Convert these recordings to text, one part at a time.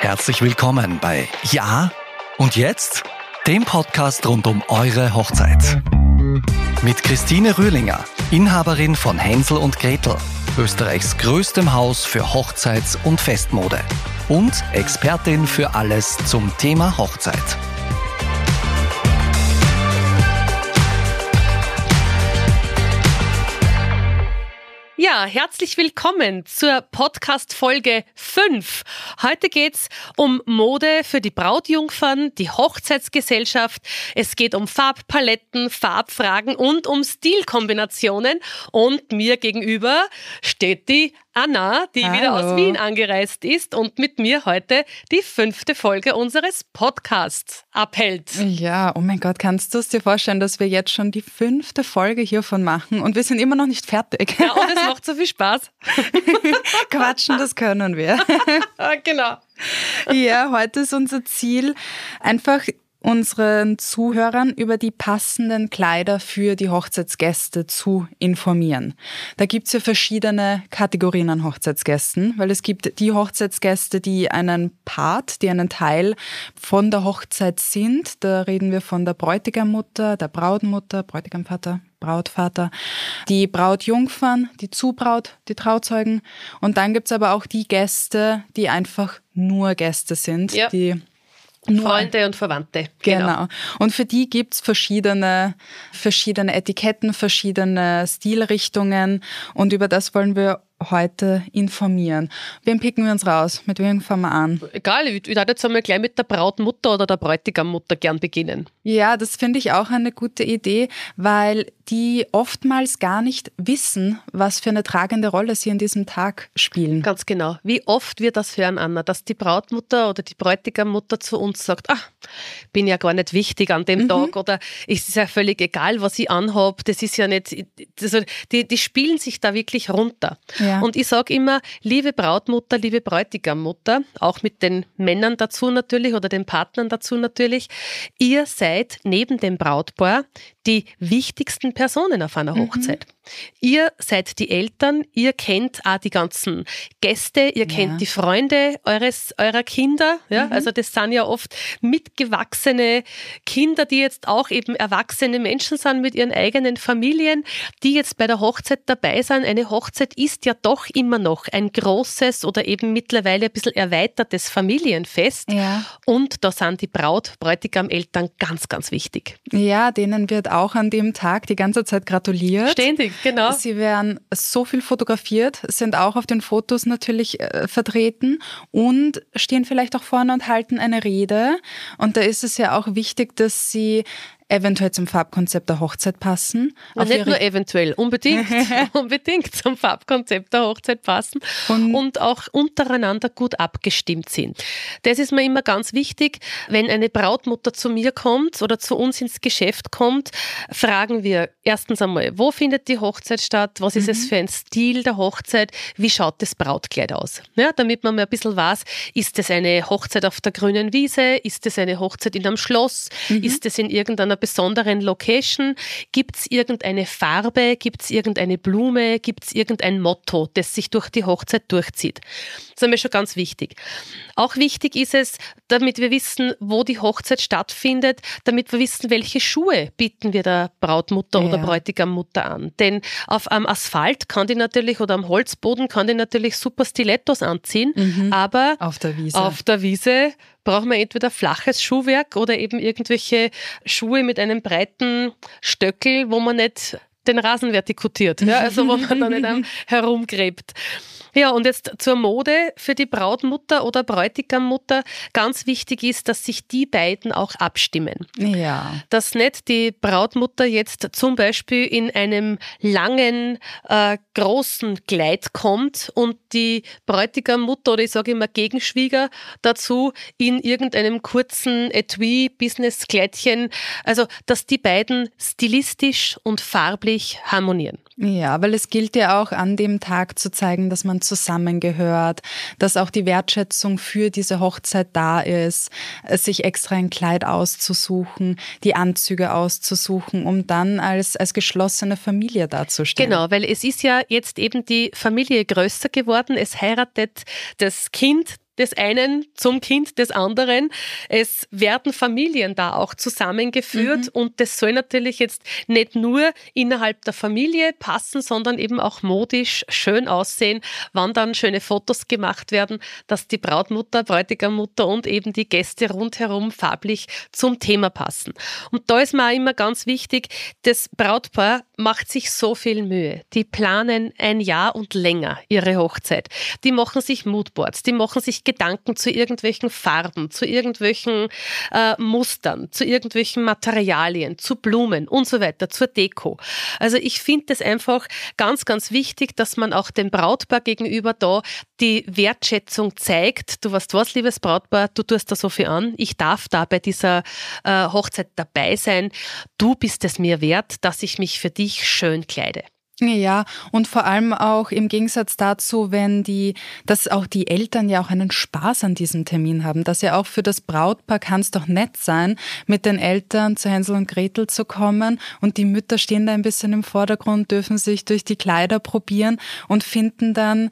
Herzlich willkommen bei Ja und jetzt, dem Podcast rund um eure Hochzeit. Mit Christine Rühlinger, Inhaberin von Hänsel und Gretel, Österreichs größtem Haus für Hochzeits- und Festmode und Expertin für alles zum Thema Hochzeit. Ja, herzlich willkommen zur Podcast-Folge 5. Heute geht's um Mode für die Brautjungfern, die Hochzeitsgesellschaft. Es geht um Farbpaletten, Farbfragen und um Stilkombinationen. Und mir gegenüber steht die Anna, die wieder aus Wien angereist ist und mit mir heute die 5. Folge unseres Podcasts abhält. Ja, oh mein Gott, kannst du es dir vorstellen, dass wir jetzt schon die 5. Folge hiervon machen und wir sind immer noch nicht fertig. Ja, und es macht so viel Spaß. Quatschen, das können wir. Genau. Ja, heute ist unser Ziel, einfach unseren Zuhörern über die passenden Kleider für die Hochzeitsgäste zu informieren. Da gibt es ja verschiedene Kategorien an Hochzeitsgästen, weil es gibt die Hochzeitsgäste, die einen Teil von der Hochzeit sind. Da reden wir von der Bräutigammutter, der Brautmutter, Bräutigamvater, Brautvater, die Brautjungfern, die Zubraut, die Trauzeugen. Und dann gibt es aber auch die Gäste, die einfach nur Gäste sind, ja. Die Freunde und Verwandte. Genau. Und für die gibt's verschiedene Etiketten, verschiedene Stilrichtungen und über das wollen wir heute informieren. Wem picken wir uns raus? Mit wem fangen wir an? Egal, ich würde jetzt einmal gleich mit der Brautmutter oder der Bräutigammutter gern beginnen. Ja, das finde ich auch eine gute Idee, weil die oftmals gar nicht wissen, was für eine tragende Rolle sie an diesem Tag spielen. Ganz genau. Wie oft wir das hören, Anna, dass die Brautmutter oder die Bräutigammutter zu uns sagt, bin ja gar nicht wichtig an dem Tag oder es ist ja völlig egal, was ich anhabe, das ist ja nicht, also die spielen sich da wirklich runter. Ja. Und ich sage immer, liebe Brautmutter, liebe Bräutigammutter, auch mit den Männern dazu natürlich oder den Partnern dazu natürlich, ihr seid neben dem Brautpaar die wichtigsten Personen auf einer Hochzeit. Ihr seid die Eltern, ihr kennt auch die ganzen Gäste, ihr kennt die Freunde eurer Kinder. Ja? Also das sind ja oft mitgewachsene Kinder, die jetzt auch eben erwachsene Menschen sind mit ihren eigenen Familien, die jetzt bei der Hochzeit dabei sind. Eine Hochzeit ist ja doch immer noch ein großes oder eben mittlerweile ein bisschen erweitertes Familienfest. Ja. Und da sind die Bräutigam-Eltern ganz, ganz wichtig. Ja, denen wird auch an dem Tag die ganze Zeit gratuliert. Ständig, genau. Sie werden so viel fotografiert, sind auch auf den Fotos natürlich vertreten und stehen vielleicht auch vorne und halten eine Rede. Und da ist es ja auch wichtig, dass sie eventuell zum Farbkonzept der Hochzeit passen. Nicht nur eventuell, unbedingt zum Farbkonzept der Hochzeit passen und auch untereinander gut abgestimmt sind. Das ist mir immer ganz wichtig. Wenn eine Brautmutter zu mir kommt oder zu uns ins Geschäft kommt, fragen wir erstens einmal, wo findet die Hochzeit statt? Was ist es für ein Stil der Hochzeit? Wie schaut das Brautkleid aus? Ja, damit man mal ein bisschen weiß, ist es eine Hochzeit auf der grünen Wiese? Ist es eine Hochzeit in einem Schloss? Ist es in irgendeiner besonderen Location? Gibt es irgendeine Farbe? Gibt es irgendeine Blume? Gibt es irgendein Motto, das sich durch die Hochzeit durchzieht? Das ist mir schon ganz wichtig. Auch wichtig ist es, damit wir wissen, wo die Hochzeit stattfindet, damit wir wissen, welche Schuhe bieten wir der Brautmutter oder Bräutigammutter an. Denn am Asphalt kann die natürlich oder am Holzboden kann die natürlich super Stilettos anziehen, aber auf der Wiese brauchen wir entweder flaches Schuhwerk oder eben irgendwelche Schuhe mit einem breiten Stöckel, wo man nicht den Rasen vertikutiert, ja, also wo man da nicht herumgräbt. Ja, und jetzt zur Mode für die Brautmutter oder Bräutigammutter. Ganz wichtig ist, dass sich die beiden auch abstimmen. Ja. Dass nicht die Brautmutter jetzt zum Beispiel in einem langen, großen Kleid kommt und die Bräutigammutter oder ich sage immer Gegenschwieger dazu in irgendeinem kurzen Etui-Business-Kleidchen. Also, dass die beiden stilistisch und farblich harmonieren. Ja, weil es gilt ja auch an dem Tag zu zeigen, dass man zusammengehört, dass auch die Wertschätzung für diese Hochzeit da ist, sich extra ein Kleid auszusuchen, die Anzüge auszusuchen, um dann als geschlossene Familie dazustehen. Genau, weil es ist ja jetzt eben die Familie größer geworden, es heiratet das Kind des einen zum Kind des anderen. Es werden Familien da auch zusammengeführt und das soll natürlich jetzt nicht nur innerhalb der Familie passen, sondern eben auch modisch schön aussehen, wann dann schöne Fotos gemacht werden, dass die Brautmutter, Bräutigammutter und eben die Gäste rundherum farblich zum Thema passen. Und da ist mir auch immer ganz wichtig, das Brautpaar macht sich so viel Mühe. Die planen ein Jahr und länger ihre Hochzeit. Die machen sich Moodboards, die machen sich Gedanken zu irgendwelchen Farben, zu irgendwelchen Mustern, zu irgendwelchen Materialien, zu Blumen und so weiter, zur Deko. Also ich finde es einfach ganz, ganz wichtig, dass man auch dem Brautpaar gegenüber da die Wertschätzung zeigt. Du weißt was, liebes Brautpaar, du tust da so viel an. Ich darf da bei dieser Hochzeit dabei sein. Du bist es mir wert, dass ich mich für dich schön kleide. Ja, und vor allem auch im Gegensatz dazu, dass auch die Eltern ja auch einen Spaß an diesem Termin haben, dass ja auch für das Brautpaar kann es doch nett sein, mit den Eltern zu Hänsel und Gretel zu kommen und die Mütter stehen da ein bisschen im Vordergrund, dürfen sich durch die Kleider probieren und haben dann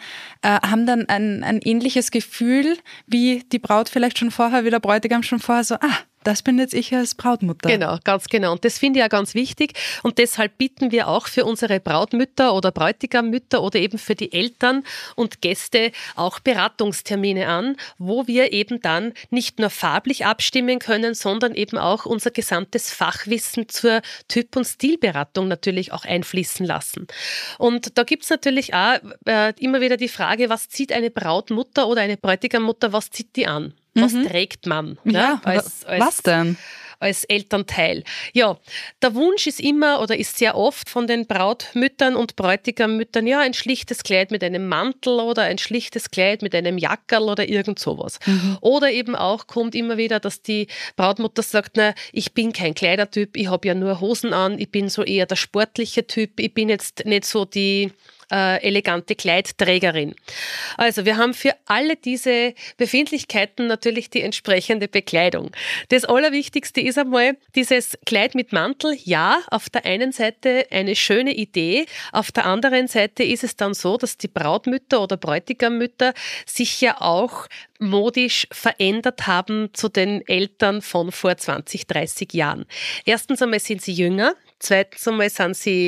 ein ähnliches Gefühl, wie die Braut vielleicht schon vorher, wie der Bräutigam schon vorher so, das bin jetzt ich als Brautmutter. Genau, ganz genau. Und das finde ich ja ganz wichtig. Und deshalb bieten wir auch für unsere Brautmütter oder Bräutigammütter oder eben für die Eltern und Gäste auch Beratungstermine an, wo wir eben dann nicht nur farblich abstimmen können, sondern eben auch unser gesamtes Fachwissen zur Typ- und Stilberatung natürlich auch einfließen lassen. Und da gibt es natürlich auch immer wieder die Frage, was zieht eine Brautmutter oder eine Bräutigammutter, was zieht die an? Was trägt man? Ja, was denn? Als Elternteil. Ja, der Wunsch ist immer oder ist sehr oft von den Brautmüttern und Bräutigammüttern, ja, ein schlichtes Kleid mit einem Mantel oder ein schlichtes Kleid mit einem Jackerl oder irgend sowas. Oder eben auch kommt immer wieder, dass die Brautmutter sagt, na, ich bin kein Kleidertyp, ich habe ja nur Hosen an, ich bin so eher der sportliche Typ, ich bin jetzt nicht so die elegante Kleidträgerin. Also wir haben für alle diese Befindlichkeiten natürlich die entsprechende Bekleidung. Das Allerwichtigste ist einmal dieses Kleid mit Mantel. Ja, auf der einen Seite eine schöne Idee, auf der anderen Seite ist es dann so, dass die Brautmütter oder Bräutigammütter sich ja auch modisch verändert haben zu den Eltern von vor 20, 30 Jahren. Erstens einmal sind sie jünger, zweitens einmal sind sie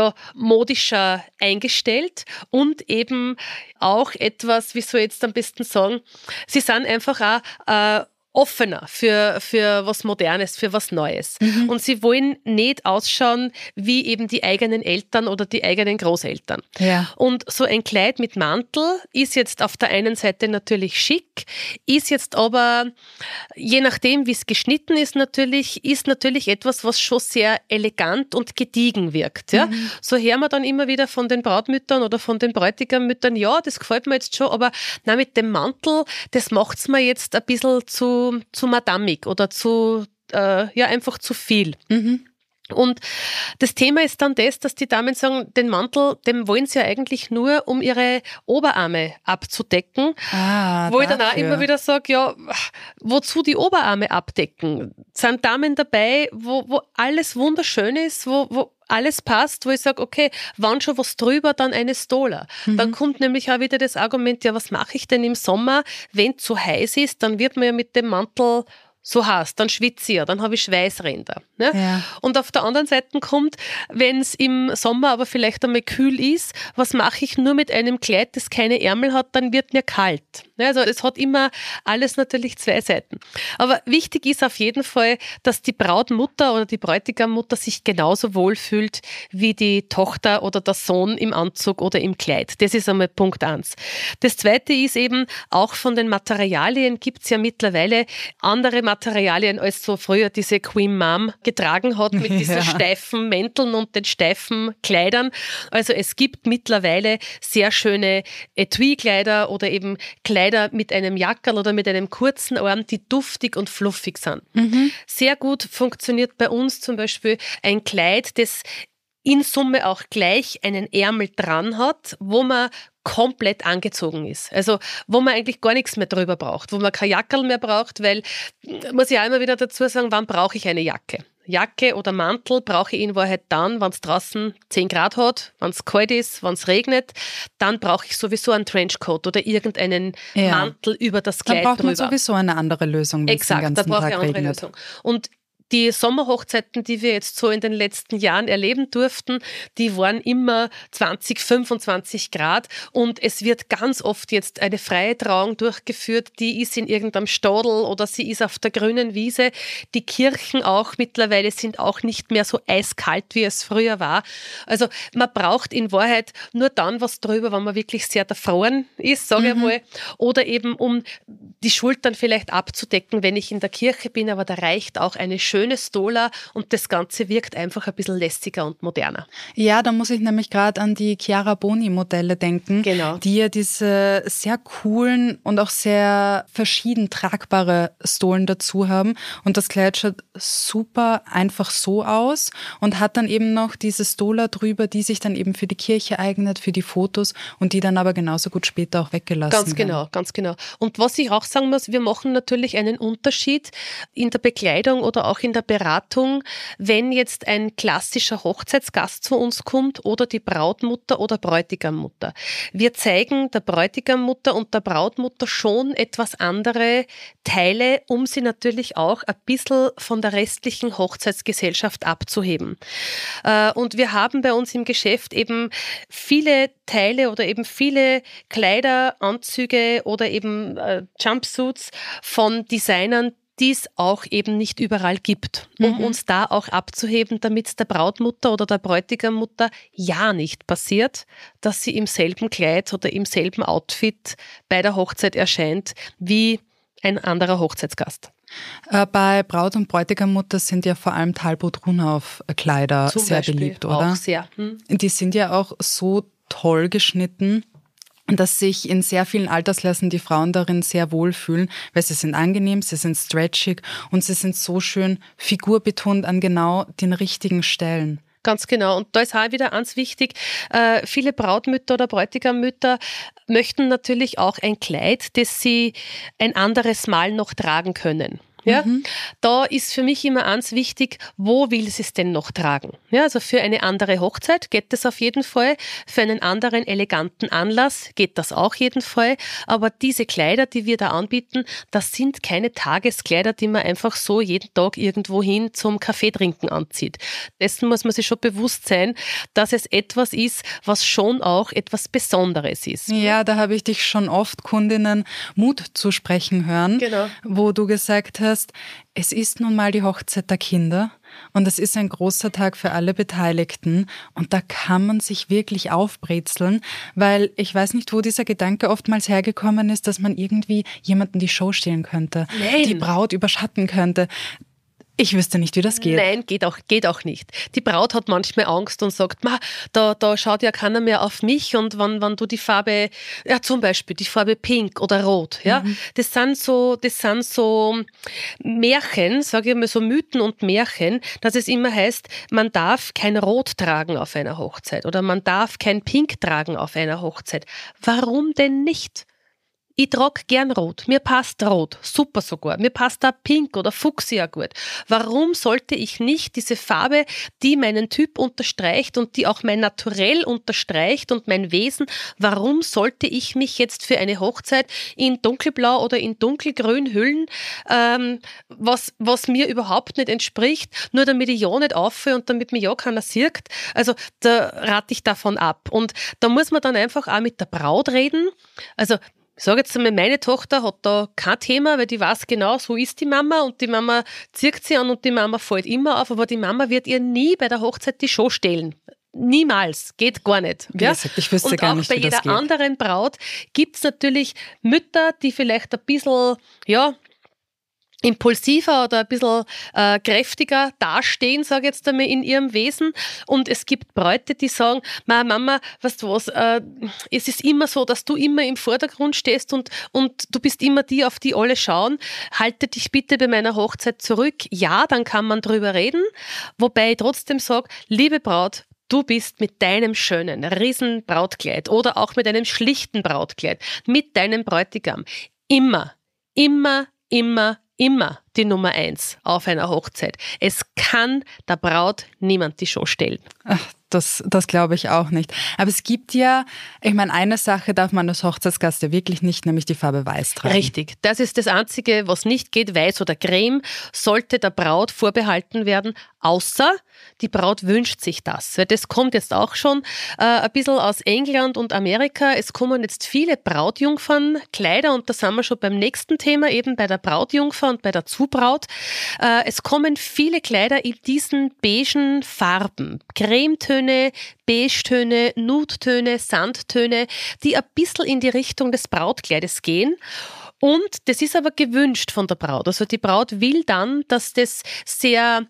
modischer eingestellt und eben auch etwas, wie soll ich jetzt am besten sagen, sie sind einfach auch offener für was Modernes, für was Neues. Und sie wollen nicht ausschauen wie eben die eigenen Eltern oder die eigenen Großeltern. Ja. Und so ein Kleid mit Mantel ist jetzt auf der einen Seite natürlich schick, ist jetzt aber, je nachdem wie es geschnitten ist natürlich etwas, was schon sehr elegant und gediegen wirkt. Ja? So hören wir dann immer wieder von den Brautmüttern oder von den Bräutigammüttern, ja, das gefällt mir jetzt schon, aber na, mit dem Mantel, das macht's mir jetzt ein bisschen zu madamig oder einfach zu viel. Und das Thema ist dann das, dass die Damen sagen, den Mantel, den wollen sie ja eigentlich nur, um ihre Oberarme abzudecken. Wo ich dann auch immer wieder sage, ja, wozu die Oberarme abdecken? Sind Damen dabei, wo alles wunderschön ist, wo alles passt, wo ich sage, okay, wann schon was drüber, dann eine Stola. Dann kommt nämlich auch wieder das Argument, ja, was mache ich denn im Sommer, wenn es zu heiß ist, dann wird man ja mit dem Mantel so heiß, dann schwitze ich ja, dann habe ich Schweißränder. Ne? Ja. Und auf der anderen Seite kommt, wenn es im Sommer aber vielleicht einmal kühl ist, was mache ich nur mit einem Kleid, das keine Ärmel hat, dann wird mir kalt. Ne? Also es hat immer alles natürlich zwei Seiten. Aber wichtig ist auf jeden Fall, dass die Brautmutter oder die Bräutigammutter sich genauso wohlfühlt wie die Tochter oder der Sohn im Anzug oder im Kleid. Das ist einmal Punkt 1. Das Zweite ist eben, auch von den Materialien gibt es ja mittlerweile andere Materialien, als so früher diese Queen Mom getragen hat mit diesen steifen Mänteln und den steifen Kleidern. Also es gibt mittlerweile sehr schöne Etui-Kleider oder eben Kleider mit einem Jackerl oder mit einem kurzen Arm, die duftig und fluffig sind. Sehr gut funktioniert bei uns zum Beispiel ein Kleid, das in Summe auch gleich einen Ärmel dran hat, wo man komplett angezogen ist. Also wo man eigentlich gar nichts mehr drüber braucht, wo man kein Jackerl mehr braucht, weil, muss ich auch immer wieder dazu sagen, wann brauche ich eine Jacke? Jacke oder Mantel brauche ich in Wahrheit dann, wenn es draußen 10 Grad hat, wenn es kalt ist, wenn es regnet, dann brauche ich sowieso einen Trenchcoat oder irgendeinen Mantel über das Kleid drüber. Dann braucht man drüber. sowieso eine andere Lösung, wenn es den ganzen da brauche ich Tag eine andere regnet. Lösung. Und die Sommerhochzeiten, die wir jetzt so in den letzten Jahren erleben durften, die waren immer 20, 25 Grad und es wird ganz oft jetzt eine freie Trauung durchgeführt, die ist in irgendeinem Stadel oder sie ist auf der grünen Wiese. Die Kirchen auch mittlerweile sind auch nicht mehr so eiskalt, wie es früher war. Also man braucht in Wahrheit nur dann was drüber, wenn man wirklich sehr erfroren ist, sage ich mal, oder eben um die Schultern vielleicht abzudecken, wenn ich in der Kirche bin, aber da reicht auch eine schöne Stola und das Ganze wirkt einfach ein bisschen lässiger und moderner. Ja, da muss ich nämlich gerade an die Chiara Boni Modelle denken, die ja diese sehr coolen und auch sehr verschieden tragbare Stolen dazu haben und das Kleid schaut super einfach so aus und hat dann eben noch diese Stola drüber, die sich dann eben für die Kirche eignet, für die Fotos und die dann aber genauso gut später auch weggelassen werden. Ganz genau. Und was ich auch sagen muss, wir machen natürlich einen Unterschied in der Bekleidung oder auch in der Beratung, wenn jetzt ein klassischer Hochzeitsgast zu uns kommt oder die Brautmutter oder Bräutigammutter. Wir zeigen der Bräutigammutter und der Brautmutter schon etwas andere Teile, um sie natürlich auch ein bisschen von der restlichen Hochzeitsgesellschaft abzuheben. Und wir haben bei uns im Geschäft eben viele Teile oder eben viele Kleider, Anzüge oder eben Jumpsuits von Designern, die es auch eben nicht überall gibt, um uns da auch abzuheben, damit es der Brautmutter oder der Bräutigammutter ja nicht passiert, dass sie im selben Kleid oder im selben Outfit bei der Hochzeit erscheint wie ein anderer Hochzeitsgast. Bei Braut- und Bräutigammutter sind ja vor allem Talbot-Runauf-Kleider sehr beliebt, oder? Auch sehr. Die sind ja auch so toll geschnitten, dass sich in sehr vielen Altersklassen die Frauen darin sehr wohlfühlen, weil sie sind angenehm, sie sind stretchig und sie sind so schön figurbetont an genau den richtigen Stellen. Ganz genau. Und da ist auch wieder eins wichtig, viele Brautmütter oder Bräutigammütter möchten natürlich auch ein Kleid, das sie ein anderes Mal noch tragen können. Ja, da ist für mich immer eins wichtig, wo will sie es denn noch tragen? Ja, also für eine andere Hochzeit geht das auf jeden Fall, für einen anderen eleganten Anlass geht das auch jeden Fall, aber diese Kleider, die wir da anbieten, das sind keine Tageskleider, die man einfach so jeden Tag irgendwo hin zum Kaffee trinken anzieht. Dessen muss man sich schon bewusst sein, dass es etwas ist, was schon auch etwas Besonderes ist. Ja, da habe ich dich schon oft Kundinnen Mut zu sprechen hören, wo du gesagt hast, es ist nun mal die Hochzeit der Kinder und es ist ein großer Tag für alle Beteiligten und da kann man sich wirklich aufbrezeln, weil ich weiß nicht, wo dieser Gedanke oftmals hergekommen ist, dass man irgendwie jemanden die Show stehlen könnte, die Braut überschatten könnte. Ich wüsste nicht, wie das geht. Nein, geht auch nicht. Die Braut hat manchmal Angst und sagt, da schaut ja keiner mehr auf mich und wenn du die Farbe, ja zum Beispiel die Farbe Pink oder Rot, ja, das sind so Märchen, sage ich mal, so Mythen und Märchen, dass es immer heißt, man darf kein Rot tragen auf einer Hochzeit oder man darf kein Pink tragen auf einer Hochzeit. Warum denn nicht? Ich trage gern Rot, mir passt Rot, super sogar, mir passt da Pink oder Fuchsia gut. Warum sollte ich nicht diese Farbe, die meinen Typ unterstreicht und die auch mein Naturell unterstreicht und mein Wesen, warum sollte ich mich jetzt für eine Hochzeit in dunkelblau oder in dunkelgrün hüllen, was mir überhaupt nicht entspricht, nur damit ich ja nicht auffalle und damit mir ja keiner sieht. Also da rate ich davon ab. Und da muss man dann einfach auch mit der Braut reden. Also ich sage jetzt einmal, meine Tochter hat da kein Thema, weil die weiß genau, so ist die Mama und die Mama zieht sie an und die Mama fällt immer auf, aber die Mama wird ihr nie bei der Hochzeit die Show stehlen. Niemals, geht gar nicht. Ja? Ich wüsste gar nicht, wie das geht. Und auch bei jeder anderen Braut gibt es natürlich Mütter, die vielleicht ein bisschen, impulsiver oder ein bisschen kräftiger dastehen, sage ich jetzt einmal, in ihrem Wesen. Und es gibt Bräute, die sagen, Mama, weißt du was, es ist immer so, dass du immer im Vordergrund stehst und du bist immer die, auf die alle schauen. Halte dich bitte bei meiner Hochzeit zurück. Ja, dann kann man drüber reden. Wobei ich trotzdem sage, liebe Braut, du bist mit deinem schönen Riesenbrautkleid oder auch mit einem schlichten Brautkleid, mit deinem Bräutigam immer die Nummer 1 auf einer Hochzeit. Es kann der Braut niemand die Show stellen. Ach, das glaube ich auch nicht. Aber es gibt ja, ich meine, eine Sache darf man als Hochzeitsgast ja wirklich nicht, nämlich die Farbe Weiß tragen. Richtig. Das ist das Einzige, was nicht geht. Weiß oder Creme sollte der Braut vorbehalten werden, außer die Braut wünscht sich das. Weil das kommt jetzt auch schon ein bisschen aus England und Amerika. Es kommen jetzt viele Brautjungfernkleider und da sind wir schon beim nächsten Thema, eben bei der Brautjungfer und bei der Zubraut. Es kommen viele Kleider in diesen beigen Farben. Cremetöne, Beigetöne, Nudetöne, Sandtöne, die ein bisschen in die Richtung des Brautkleides gehen. Und das ist aber gewünscht von der Braut. Also die Braut will dann, dass das sehr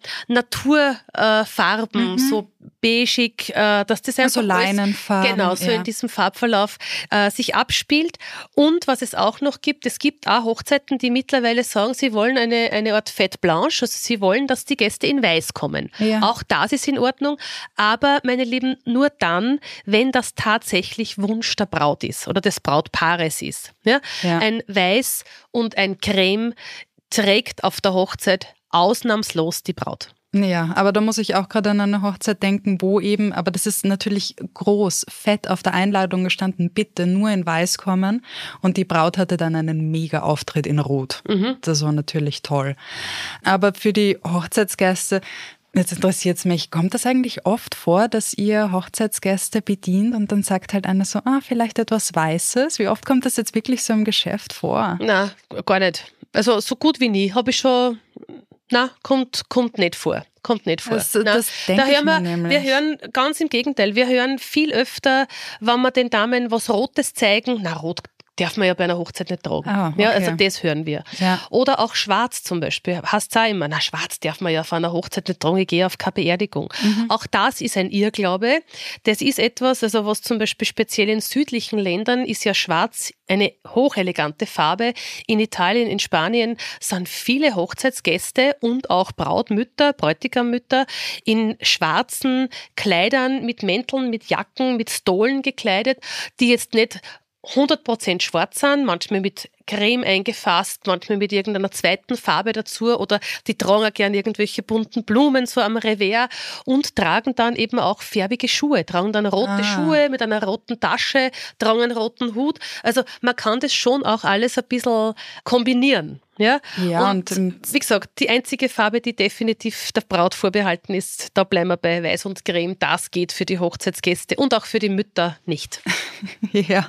Naturfarben, so beigig, dass das einfach so Leinenfarben. Genau, so in diesem Farbverlauf sich abspielt. Und was es auch noch gibt, es gibt auch Hochzeiten, die mittlerweile sagen, sie wollen eine Art Fête Blanche, also sie wollen, dass die Gäste in Weiß kommen. Ja. Auch das ist in Ordnung, aber meine Lieben, nur dann, wenn das tatsächlich Wunsch der Braut ist oder des Brautpaares ist. Ja? Ein Weiß und ein Creme trägt auf der Hochzeit ausnahmslos die Braut. Ja, aber da muss ich auch gerade an eine Hochzeit denken, wo eben, aber das ist natürlich groß, fett auf der Einladung gestanden, bitte nur in Weiß kommen. Und die Braut hatte dann einen Mega-Auftritt in Rot. Das war natürlich toll. Aber für die Hochzeitsgäste, jetzt interessiert es mich, kommt das eigentlich oft vor, dass ihr Hochzeitsgäste bedient und dann sagt halt einer so, vielleicht etwas Weißes? Wie oft kommt das jetzt wirklich so im Geschäft vor? Na, gar nicht. Also so gut wie nie. Habe ich schon... Na, kommt nicht vor. Kommt nicht vor. Das denke ich mir nämlich. Wir hören ganz im Gegenteil. Wir hören viel öfter, wenn wir den Damen was Rotes zeigen. Na, Rot darf man ja bei einer Hochzeit nicht tragen. Okay. Ja, also das hören wir. Ja. Oder auch Schwarz zum Beispiel. Heißt es auch immer, na, Schwarz darf man ja auf einer Hochzeit nicht tragen, ich gehe auf keine Beerdigung. Auch das ist ein Irrglaube. Das ist etwas, also was zum Beispiel speziell in südlichen Ländern ist ja Schwarz eine hochelegante Farbe. In Italien, in Spanien sind viele Hochzeitsgäste und auch Brautmütter, Bräutigammütter in schwarzen Kleidern mit Mänteln, mit Jacken, mit Stolen gekleidet, die jetzt nicht 100% schwarz sind, manchmal mit Creme eingefasst, manchmal mit irgendeiner zweiten Farbe dazu oder die tragen auch gerne irgendwelche bunten Blumen so am Revers und tragen dann eben auch färbige Schuhe, tragen dann rote Schuhe mit einer roten Tasche, tragen einen roten Hut. Also man kann das schon auch alles ein bisschen kombinieren. Ja, und wie gesagt, die einzige Farbe, die definitiv der Braut vorbehalten ist, da bleiben wir bei Weiß und Creme, das geht für die Hochzeitsgäste und auch für die Mütter nicht. Ja,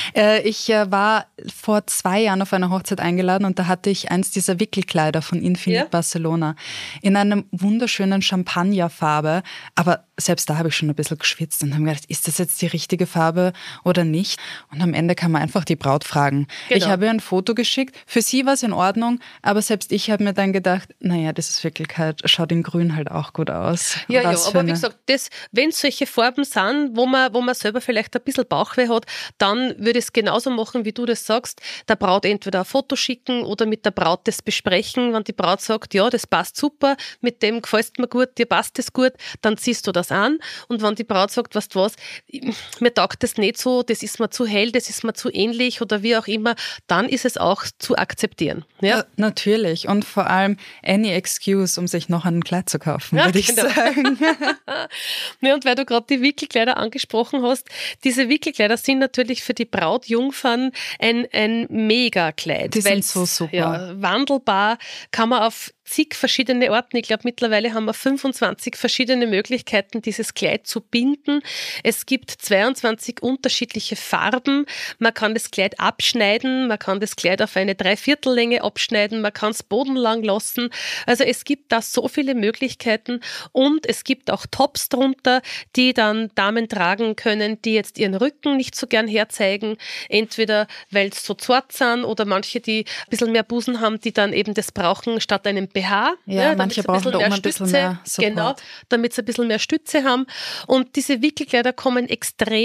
ich war vor 2 Jahren auf einer Hochzeit eingeladen und da hatte ich eins dieser Wickelkleider von Infinite Barcelona in einer wunderschönen Champagnerfarbe, aber selbst da habe ich schon ein bisschen geschwitzt und habe gedacht, ist das jetzt die richtige Farbe oder nicht? Und am Ende kann man einfach die Braut fragen. Genau. Ich habe ihr ein Foto geschickt, für sie war es in Ordnung, aber selbst ich habe mir dann gedacht, naja, das ist Wirklichkeit, schaut in Grün halt auch gut aus. Ja, aber wie gesagt, wenn es solche Farben sind, wo man selber vielleicht ein bisschen Bauchweh hat, dann würde ich es genauso machen, wie du das sagst, der Braut entweder ein Foto schicken oder mit der Braut das besprechen. Wenn die Braut sagt, ja, das passt super, mit dem gefällt mir gut, dir passt das gut, dann ziehst du das an. Und wenn die Braut sagt, weißt du was, mir taugt das nicht so, das ist mir zu hell, das ist mir zu ähnlich oder wie auch immer, dann ist es auch zu akzeptieren. Ja? Natürlich. Und vor allem any excuse, um sich noch ein Kleid zu kaufen, würde ich sagen. Ja, und weil du gerade die Wickelkleider angesprochen hast, diese Wickelkleider sind natürlich für die Brautjungfern ein Mega-Kleid. Die sind so super. Ja, wandelbar, kann man auf zig verschiedene Orten. Ich glaube, mittlerweile haben wir 25 verschiedene Möglichkeiten, dieses Kleid zu binden. Es gibt 22 unterschiedliche Farben. Man kann das Kleid abschneiden, man kann das Kleid auf eine Dreiviertellänge abschneiden, man kann es bodenlang lassen. Also es gibt da so viele Möglichkeiten und es gibt auch Tops drunter, die dann Damen tragen können, die jetzt ihren Rücken nicht so gern herzeigen. Entweder weil es so zart sind oder manche, die ein bisschen mehr Busen haben, die dann eben das brauchen statt einem BH. Ja, manche brauchen da oben ein bisschen mehr Support. Genau, damit sie ein bisschen mehr Stütze haben. Und diese Wickelkleider kommen extrem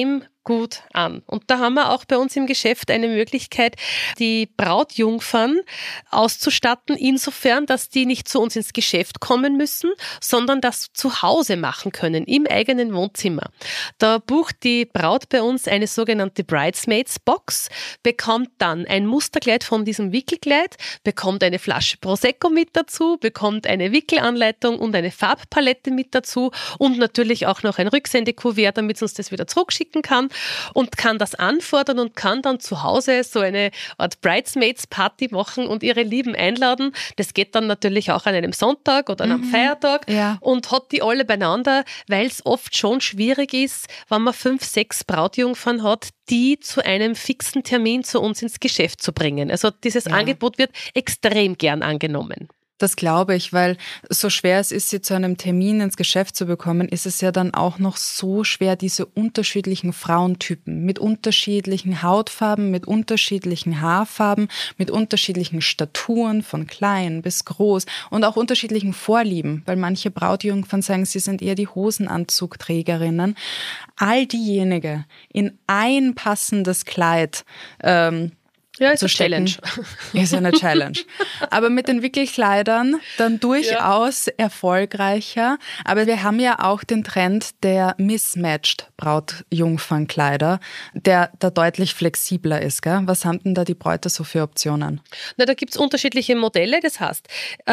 gut an. Und da haben wir auch bei uns im Geschäft eine Möglichkeit, die Brautjungfern auszustatten, insofern, dass die nicht zu uns ins Geschäft kommen müssen, sondern das zu Hause machen können, im eigenen Wohnzimmer. Da bucht die Braut bei uns eine sogenannte Bridesmaids-Box, bekommt dann ein Musterkleid von diesem Wickelkleid, bekommt eine Flasche Prosecco mit dazu, bekommt eine Wickelanleitung und eine Farbpalette mit dazu und natürlich auch noch ein Rücksendekuvert, damit sie uns das wieder zurückschicken kann. Und kann das anfordern und kann dann zu Hause so eine Art Bridesmaids-Party machen und ihre Lieben einladen. Das geht dann natürlich auch an einem Sonntag oder an einem Feiertag und hat die alle beieinander, weil es oft schon schwierig ist, wenn man 5, 6 Brautjungfern hat, die zu einem fixen Termin zu uns ins Geschäft zu bringen. Also dieses Angebot wird extrem gern angenommen. Das glaube ich, weil so schwer es ist, sie zu einem Termin ins Geschäft zu bekommen, ist es ja dann auch noch so schwer, diese unterschiedlichen Frauentypen mit unterschiedlichen Hautfarben, mit unterschiedlichen Haarfarben, mit unterschiedlichen Staturen von klein bis groß und auch unterschiedlichen Vorlieben, weil manche Brautjungfern sagen, sie sind eher die Hosenanzugträgerinnen. All diejenigen in ein passendes Kleid ist eine Challenge. Ist eine Challenge. Aber mit den Wickelkleidern dann durchaus erfolgreicher. Aber wir haben ja auch den Trend der mismatched Brautjungfernkleider, der da deutlich flexibler ist. Gell? Was haben denn da die Bräute so für Optionen? Na, da gibt es unterschiedliche Modelle. Das heißt,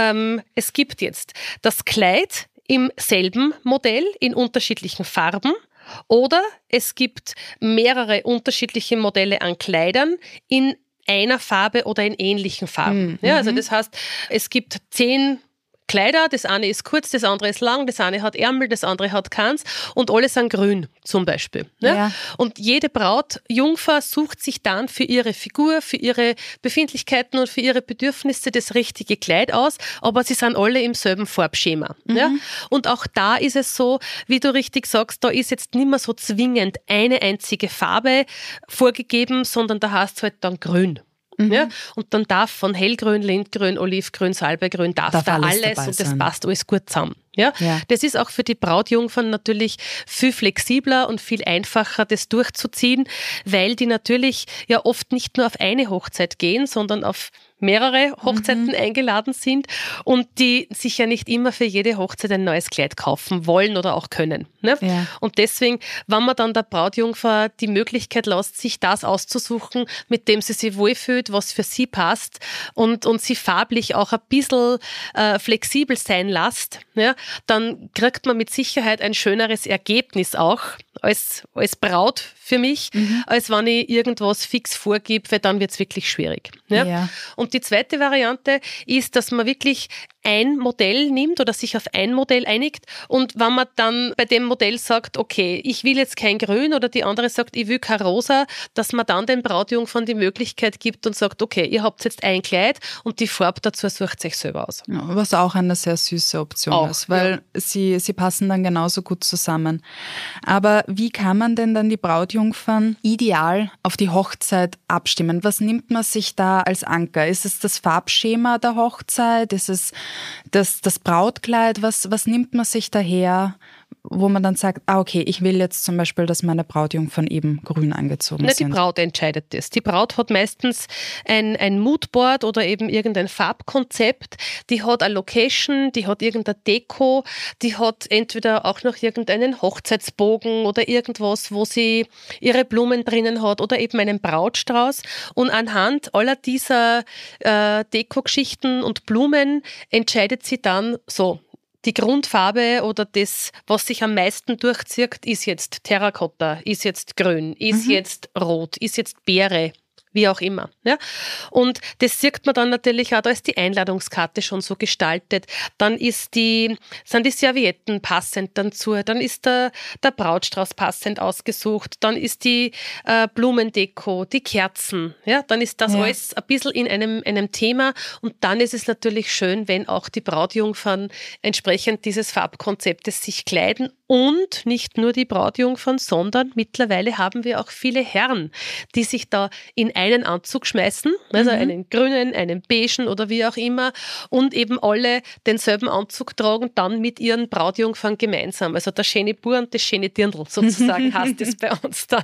es gibt jetzt das Kleid im selben Modell in unterschiedlichen Farben. Oder es gibt mehrere unterschiedliche Modelle an Kleidern in einer Farbe oder in ähnlichen Farben. Ja, also das heißt, es gibt 10 Kleider, das eine ist kurz, das andere ist lang, das eine hat Ärmel, das andere hat keins und alle sind grün zum Beispiel. Ne? Ja. Und jede Brautjungfer sucht sich dann für ihre Figur, für ihre Befindlichkeiten und für ihre Bedürfnisse das richtige Kleid aus, aber sie sind alle im selben Farbschema. Ja? Und auch da ist es so, wie du richtig sagst, da ist jetzt nicht mehr so zwingend eine einzige Farbe vorgegeben, sondern da heißt es halt dann grün. Ja? Und dann darf von hellgrün, lindgrün, olivgrün, salbegrün, darf da alles und das passt alles gut zusammen. Ja? Das ist auch für die Brautjungfern natürlich viel flexibler und viel einfacher, das durchzuziehen, weil die natürlich ja oft nicht nur auf eine Hochzeit gehen, sondern auf mehrere Hochzeiten eingeladen sind und die sich ja nicht immer für jede Hochzeit ein neues Kleid kaufen wollen oder auch können. Ne? Ja. Und deswegen, wenn man dann der Brautjungfer die Möglichkeit lässt, sich das auszusuchen, mit dem sie sich wohlfühlt, was für sie passt und sie farblich auch ein bisschen flexibel sein lässt, ja, dann kriegt man mit Sicherheit ein schöneres Ergebnis auch als Braut für mich, als wenn ich irgendwas fix vorgebe, weil dann wird es wirklich schwierig. Ja? Ja. Und die zweite Variante ist, dass man wirklich ein Modell nimmt oder sich auf ein Modell einigt und wenn man dann bei dem Modell sagt, okay, ich will jetzt kein Grün oder die andere sagt, ich will kein Rosa, dass man dann den Brautjungfern die Möglichkeit gibt und sagt, okay, ihr habt jetzt ein Kleid und die Farbe dazu sucht sich selber aus. Ja, was auch eine sehr süße Option ist, weil sie passen dann genauso gut zusammen. Aber wie kann man denn dann die Brautjungfern ideal auf die Hochzeit abstimmen? Was nimmt man sich da als Anker? Ist es das Farbschema der Hochzeit? Ist es das Brautkleid? Was nimmt man sich daher, wo man dann sagt, okay, ich will jetzt zum Beispiel, dass meine Brautjungfern eben grün angezogen sind? Die Braut entscheidet das. Die Braut hat meistens ein Moodboard oder eben irgendein Farbkonzept. Die hat eine Location, die hat irgendeine Deko, die hat entweder auch noch irgendeinen Hochzeitsbogen oder irgendwas, wo sie ihre Blumen drinnen hat oder eben einen Brautstrauß. Und anhand aller dieser Deko-Geschichten und Blumen entscheidet sie dann so, die Grundfarbe oder das, was sich am meisten durchzieht, ist jetzt Terrakotta, ist jetzt grün, ist jetzt rot, ist jetzt Beere, wie auch immer. Ja? Und das sieht man dann natürlich auch, da ist die Einladungskarte schon so gestaltet, dann sind die Servietten passend dazu, dann ist der Brautstrauß passend ausgesucht, dann ist die Blumendeko, die Kerzen, ja? Dann ist das alles ein bisschen in einem Thema und dann ist es natürlich schön, wenn auch die Brautjungfern entsprechend dieses Farbkonzeptes sich kleiden und nicht nur die Brautjungfern, sondern mittlerweile haben wir auch viele Herren, die sich da in einen Anzug schmeißen, also einen grünen, einen beigen oder wie auch immer und eben alle denselben Anzug tragen, dann mit ihren Brautjungfern gemeinsam. Also der schöne Bur und das schöne Dirndl sozusagen heißt das bei uns dann.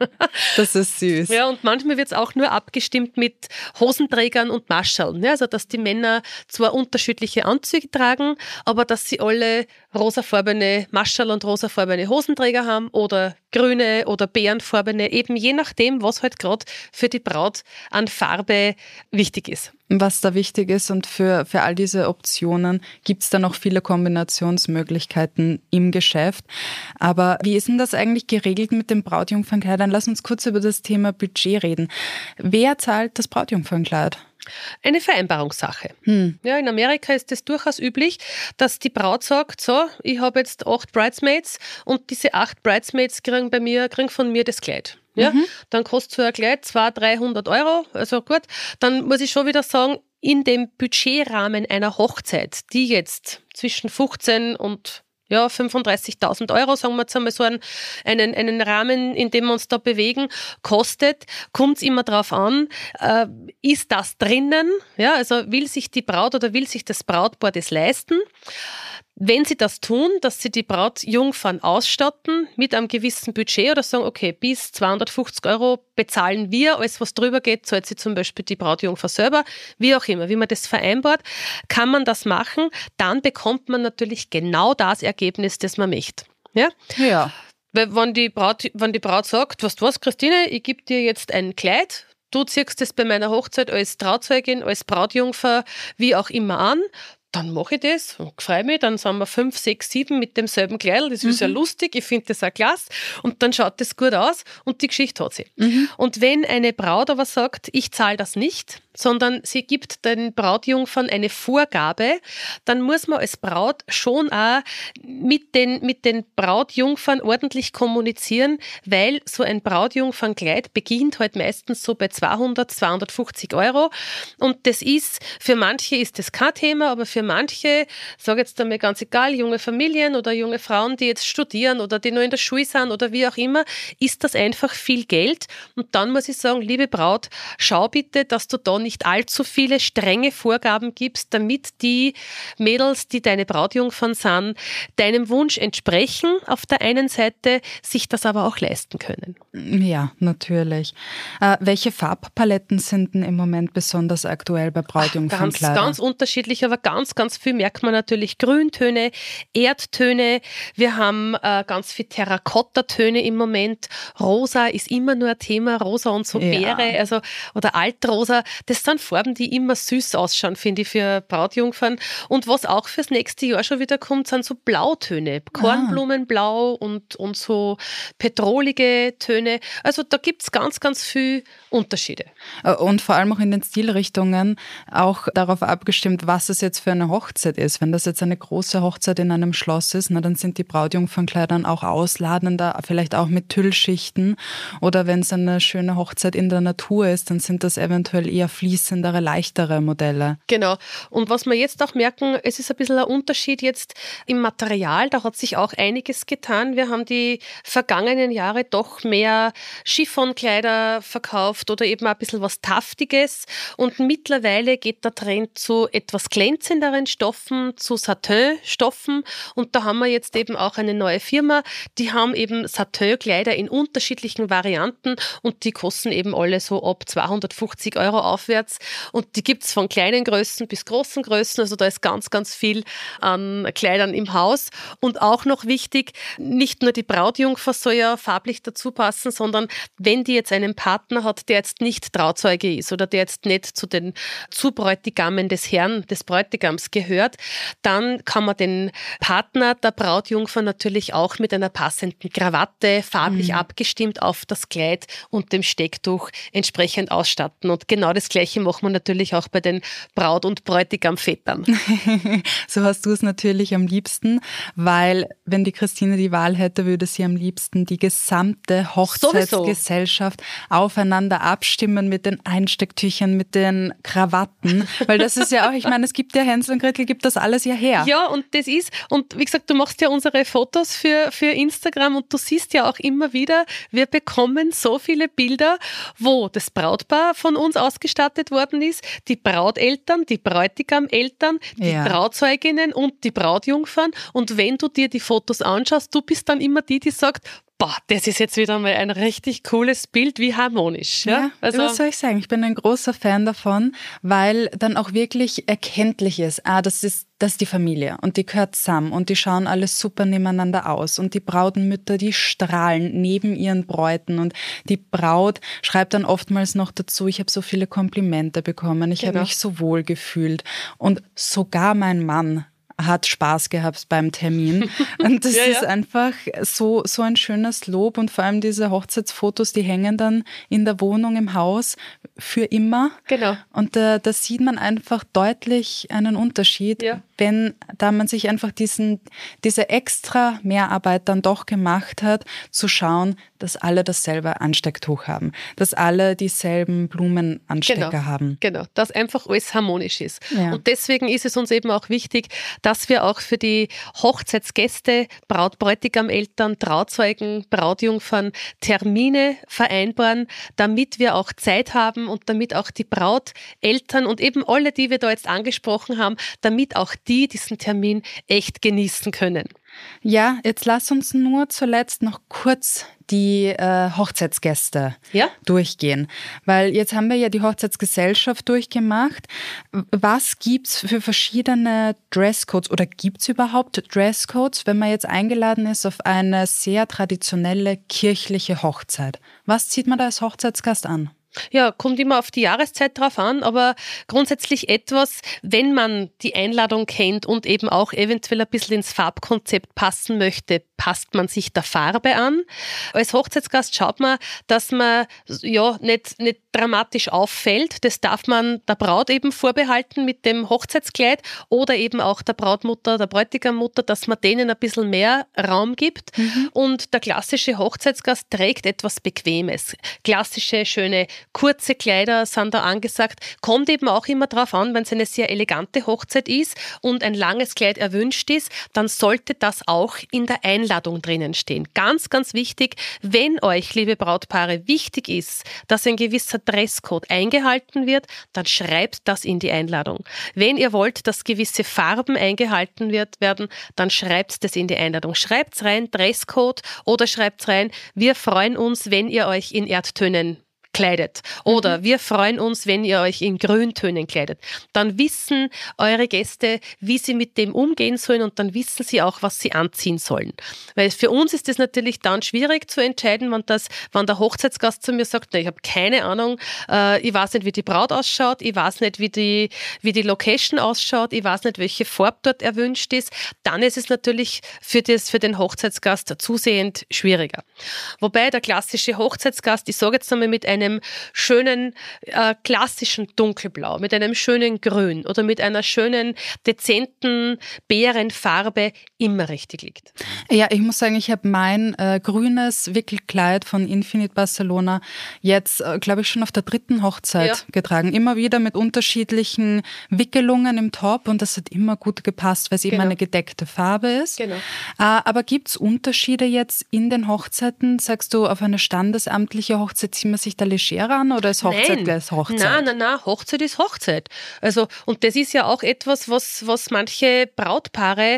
Das ist süß. Ja, und manchmal wird es auch nur abgestimmt mit Hosenträgern und Maschaln. Ja, also, dass die Männer zwar unterschiedliche Anzüge tragen, aber dass sie alle rosafarbene Maschal und rosafarbene Hosenträger haben oder grüne oder beerenfarbene, eben je nachdem, was halt gerade für die Braut an Farbe wichtig ist. Was da wichtig ist, und für all diese Optionen gibt es da noch viele Kombinationsmöglichkeiten im Geschäft. Aber wie ist denn das eigentlich geregelt mit den Brautjungfernkleidern? Lass uns kurz über das Thema Budget reden. Wer zahlt das Brautjungfernkleid? Eine Vereinbarungssache. Ja, in Amerika ist es durchaus üblich, dass die Braut sagt, so, ich habe jetzt 8 Bridesmaids und diese 8 Bridesmaids kriegen von mir das Kleid. Ja, dann kostet so ein Kleid 200-300 €, also gut. Dann muss ich schon wieder sagen, in dem Budgetrahmen einer Hochzeit, die jetzt zwischen 15 und 35.000 €, sagen wir jetzt einmal so einen Rahmen, in dem wir uns da bewegen, kostet, kommt es immer darauf an, ist das drinnen? Ja, also will sich die Braut oder will sich das Brautpaar das leisten? Wenn sie das tun, dass sie die Brautjungfern ausstatten mit einem gewissen Budget oder sagen, okay, bis 250 € bezahlen wir, alles was drüber geht, zahlt sie zum Beispiel die Brautjungfer selber, wie auch immer, wie man das vereinbart, kann man das machen, dann bekommt man natürlich genau das Ergebnis, das man möchte. Ja. Weil wenn die Braut sagt, weißt du was, Christine, ich gebe dir jetzt ein Kleid, du ziehst das bei meiner Hochzeit als Trauzeugin, als Brautjungfer, wie auch immer an, dann mache ich das und freue mich, dann sind wir 5, 6, 7 mit demselben Kleidl, das ist ja lustig, ich finde das auch klasse und dann schaut das gut aus und die Geschichte hat sie. Und wenn eine Braut aber sagt, ich zahle das nicht, sondern sie gibt den Brautjungfern eine Vorgabe, dann muss man als Braut schon auch mit den Brautjungfern ordentlich kommunizieren, weil so ein Brautjungfernkleid beginnt halt meistens so bei 200-250 € und das ist, für manche ist das kein Thema, aber für manche, sage jetzt einmal ganz egal, junge Familien oder junge Frauen, die jetzt studieren oder die nur in der Schule sind oder wie auch immer, ist das einfach viel Geld und dann muss ich sagen, liebe Braut, schau bitte, dass du da nicht allzu viele strenge Vorgaben gibst, damit die Mädels, die deine Brautjungfern sind, deinem Wunsch entsprechen auf der einen Seite, sich das aber auch leisten können. Ja, natürlich. Welche Farbpaletten sind denn im Moment besonders aktuell bei Brautjungfernkleidern? Ganz unterschiedlich, aber ganz viel merkt man natürlich. Grüntöne, Erdtöne, wir haben ganz viel Terrakotta-Töne im Moment. Rosa ist immer nur ein Thema, rosa und so Beere, also oder Altrosa. Das sind Farben, die immer süß ausschauen, finde ich, für Brautjungfern. Und was auch fürs nächste Jahr schon wieder kommt, sind so Blautöne. Kornblumenblau und so petrolige Töne. Also da gibt es ganz viel Unterschiede. Und vor allem auch in den Stilrichtungen auch darauf abgestimmt, was es jetzt für eine Hochzeit ist. Wenn das jetzt eine große Hochzeit in einem Schloss ist, dann sind die Brautjungfernkleidern auch ausladender, vielleicht auch mit Tüllschichten. Oder wenn es eine schöne Hochzeit in der Natur ist, dann sind das eventuell eher fließendere, leichtere Modelle. Genau. Und was wir jetzt auch merken, es ist ein bisschen ein Unterschied jetzt im Material. Da hat sich auch einiges getan. Wir haben die vergangenen Jahre doch mehr Chiffonkleider verkauft oder eben ein bisschen was Taftiges. Und mittlerweile geht der Trend zu etwas glänzenderen Stoffen, zu Satin-Stoffen. Und da haben wir jetzt eben auch eine neue Firma, die haben eben Satin-Kleider in unterschiedlichen Varianten und die kosten eben alle so ab 250 € aufwärts. Und die gibt es von kleinen Größen bis großen Größen. Also da ist ganz viel an Kleidern im Haus. Und auch noch wichtig, nicht nur die Brautjungfer soll ja farblich dazu passen, sondern wenn die jetzt einen Partner hat, der jetzt nicht Trauzeuge ist oder der jetzt nicht zu den Zubräutigamen des Herrn, des Bräutigams gehört, dann kann man den Partner der Brautjungfer natürlich auch mit einer passenden Krawatte, farblich abgestimmt auf das Kleid und dem Stecktuch entsprechend ausstatten. Und genau das Gleiche machen wir natürlich auch bei den Braut- und Bräutigamvätern. So hast du es natürlich am liebsten, weil wenn die Christine die Wahl hätte, würde sie am liebsten die gesamte Hochzeitsgesellschaft aufeinander abstimmen mit den Einstecktüchern, mit den Krawatten, weil das ist ja auch, ich meine, es gibt ja Hänsel und Gretel, gibt das alles ja her. Ja, und das ist, und wie gesagt, du machst ja unsere Fotos für Instagram und du siehst ja auch immer wieder, wir bekommen so viele Bilder, wo das Brautpaar von uns ausgestattet worden ist, die Brauteltern, die Bräutigameltern, die Trauzeuginnen und die Brautjungfern. Und wenn du dir die Fotos anschaust, du bist dann immer die sagt, boah, das ist jetzt wieder mal ein richtig cooles Bild, wie harmonisch. Ja, also, was soll ich sagen? Ich bin ein großer Fan davon, weil dann auch wirklich erkenntlich ist, das ist die Familie und die gehört zusammen und die schauen alle super nebeneinander aus und die Brautmütter, die strahlen neben ihren Bräuten und die Braut schreibt dann oftmals noch dazu, ich habe so viele Komplimente bekommen, ich habe mich so wohl gefühlt und sogar mein Mann hat Spaß gehabt beim Termin. Und das ist einfach so ein schönes Lob und vor allem diese Hochzeitsfotos, die hängen dann in der Wohnung, im Haus für immer. Genau. Und da sieht man einfach deutlich einen Unterschied, wenn da man sich einfach diese extra Mehrarbeit dann doch gemacht hat, zu schauen, dass alle dasselbe Anstecktuch haben, dass alle dieselben Blumenanstecker haben. Genau, dass einfach alles harmonisch ist. Ja. Und deswegen ist es uns eben auch wichtig, dass wir auch für die Hochzeitsgäste, Braut, Bräutigam, Eltern, Trauzeugen, Brautjungfern Termine vereinbaren, damit wir auch Zeit haben und damit auch die Braut, Eltern und eben alle, die wir da jetzt angesprochen haben, damit auch die diesen Termin echt genießen können. Ja, jetzt lass uns nur zuletzt noch kurz die Hochzeitsgäste durchgehen. Weil jetzt haben wir ja die Hochzeitsgesellschaft durchgemacht. Was gibt's für verschiedene Dresscodes oder gibt's überhaupt Dresscodes, wenn man jetzt eingeladen ist auf eine sehr traditionelle kirchliche Hochzeit? Was zieht man da als Hochzeitsgast an? Ja, kommt immer auf die Jahreszeit drauf an, aber grundsätzlich etwas, wenn man die Einladung kennt und eben auch eventuell ein bisschen ins Farbkonzept passen möchte, passt man sich der Farbe an. Als Hochzeitsgast schaut man, dass man nicht dramatisch auffällt. Das darf man der Braut eben vorbehalten mit dem Hochzeitskleid oder eben auch der Brautmutter, der Bräutigammutter, dass man denen ein bisschen mehr Raum gibt. Und der klassische Hochzeitsgast trägt etwas Bequemes. Klassische, schöne, kurze Kleider sind da angesagt. Kommt eben auch immer drauf an, wenn es eine sehr elegante Hochzeit ist und ein langes Kleid erwünscht ist, dann sollte das auch in der Einladung drinnen stehen. Ganz, ganz wichtig, wenn euch, liebe Brautpaare, wichtig ist, dass ein gewisser Dresscode eingehalten wird, dann schreibt das in die Einladung. Wenn ihr wollt, dass gewisse Farben eingehalten werden, dann schreibt das in die Einladung. Schreibt rein Dresscode oder schreibt rein, wir freuen uns, wenn ihr euch in Erdtönen kleidet. Oder wir freuen uns, wenn ihr euch in Grüntönen kleidet. Dann wissen eure Gäste, wie sie mit dem umgehen sollen und dann wissen sie auch, was sie anziehen sollen. Weil für uns ist es natürlich dann schwierig zu entscheiden, wenn der Hochzeitsgast zu mir sagt, ich habe keine Ahnung, ich weiß nicht, wie die Braut ausschaut, ich weiß nicht, wie die Location ausschaut, ich weiß nicht, welche Farbe dort erwünscht ist, dann ist es natürlich für den Hochzeitsgast zusehend schwieriger. Wobei der klassische Hochzeitsgast, ich sage jetzt einmal mit einem schönen klassischen Dunkelblau, mit einem schönen Grün oder mit einer schönen, dezenten Beerenfarbe immer richtig liegt. Ja, ich muss sagen, ich habe mein grünes Wickelkleid von Infinite Barcelona jetzt, glaube ich, schon auf der 3. Hochzeit getragen. Immer wieder mit unterschiedlichen Wickelungen im Top und das hat immer gut gepasst, weil es eben eine gedeckte Farbe ist. Genau. Aber gibt es Unterschiede jetzt in den Hochzeiten? Sagst du, auf eine standesamtliche Hochzeit zieht man sich da leger an oder ist Hochzeit gleich Hochzeit? Nein, Hochzeit ist Hochzeit. Also, und das ist ja auch etwas, was manche Brautpaare,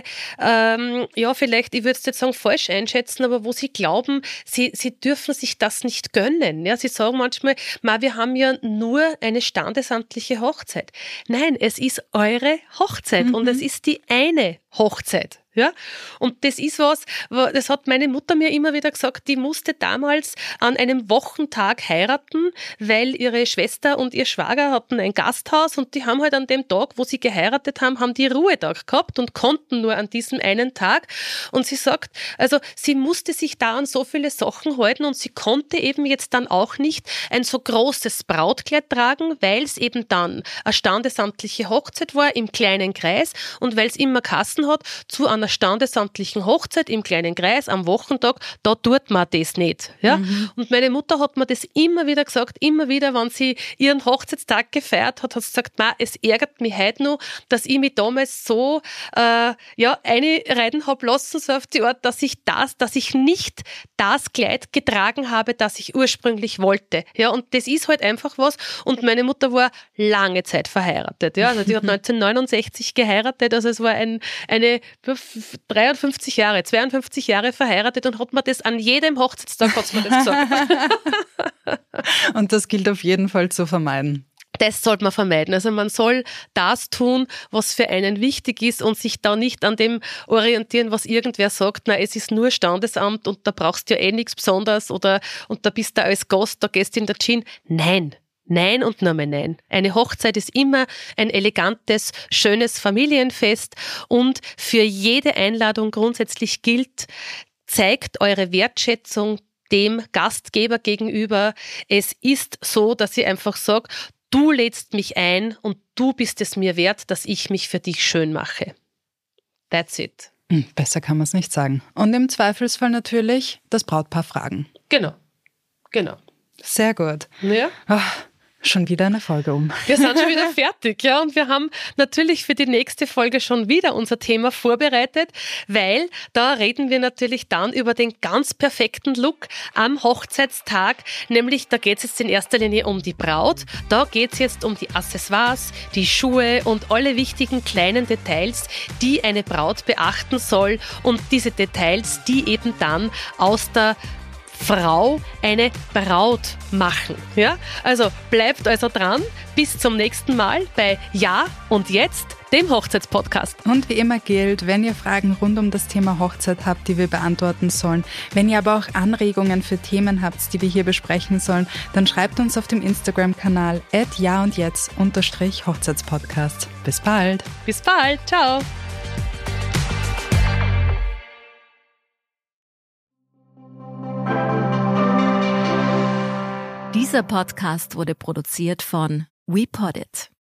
vielleicht, ich würde es jetzt sagen, falsch einschätzen, aber wo sie glauben, sie dürfen sich das nicht gönnen. Ja, sie sagen manchmal, wir haben ja nur eine standesamtliche Hochzeit. Nein, es ist eure Hochzeit und es ist die eine Hochzeit. Ja, und das ist das hat meine Mutter mir immer wieder gesagt, die musste damals an einem Wochentag heiraten, weil ihre Schwester und ihr Schwager hatten ein Gasthaus und die haben halt an dem Tag, wo sie geheiratet haben die Ruhetag gehabt und konnten nur an diesem einen Tag. Und sie sagt, also sie musste sich da an so viele Sachen halten und sie konnte eben jetzt dann auch nicht ein so großes Brautkleid tragen, weil es eben dann eine standesamtliche Hochzeit war im kleinen Kreis und weil es immer Kassen hat, zu einer standesamtlichen Hochzeit im kleinen Kreis am Wochentag, da tut man das nicht. Ja? Und meine Mutter hat mir das immer wieder gesagt, immer wieder, wenn sie ihren Hochzeitstag gefeiert hat, hat sie gesagt, es ärgert mich heute noch, dass ich mich damals so einreiten habe lassen, so auf die Art, dass ich nicht das Kleid getragen habe, das ich ursprünglich wollte. Ja, und das ist halt einfach was. Und meine Mutter war lange Zeit verheiratet. Ja, also die hat 1969 geheiratet, also es war eine 53 Jahre, 52 Jahre verheiratet und hat mir das an jedem Hochzeitstag hat's mir das gesagt. Und das gilt auf jeden Fall zu vermeiden. Das sollte man vermeiden. Also man soll das tun, was für einen wichtig ist und sich da nicht an dem orientieren, was irgendwer sagt, na, es ist nur Standesamt und da brauchst du ja nichts Besonderes und da bist du als Gast, da gehst du in der Gin. Nein. Nein und nochmal nein. Eine Hochzeit ist immer ein elegantes, schönes Familienfest und für jede Einladung grundsätzlich gilt, zeigt eure Wertschätzung dem Gastgeber gegenüber. Es ist so, dass ich einfach sage, du lädst mich ein und du bist es mir wert, dass ich mich für dich schön mache. That's it. Besser kann man es nicht sagen. Und im Zweifelsfall natürlich das Brautpaar fragen. Genau. Sehr gut. Ja. Schon wieder eine Folge um. Wir sind schon wieder fertig, ja, und wir haben natürlich für die nächste Folge schon wieder unser Thema vorbereitet, weil da reden wir natürlich dann über den ganz perfekten Look am Hochzeitstag, nämlich da geht es jetzt in erster Linie um die Braut, da geht es jetzt um die Accessoires, die Schuhe und alle wichtigen kleinen Details, die eine Braut beachten soll und diese Details, die eben dann aus der Frau eine Braut machen. Ja? Also bleibt also dran. Bis zum nächsten Mal bei Ja und Jetzt, dem Hochzeitspodcast. Und wie immer gilt, wenn ihr Fragen rund um das Thema Hochzeit habt, die wir beantworten sollen, wenn ihr aber auch Anregungen für Themen habt, die wir hier besprechen sollen, dann schreibt uns auf dem Instagram-Kanal @jaundjetzt_Hochzeitspodcast. Bis bald. Bis bald. Ciao. Dieser Podcast wurde produziert von WePoddit.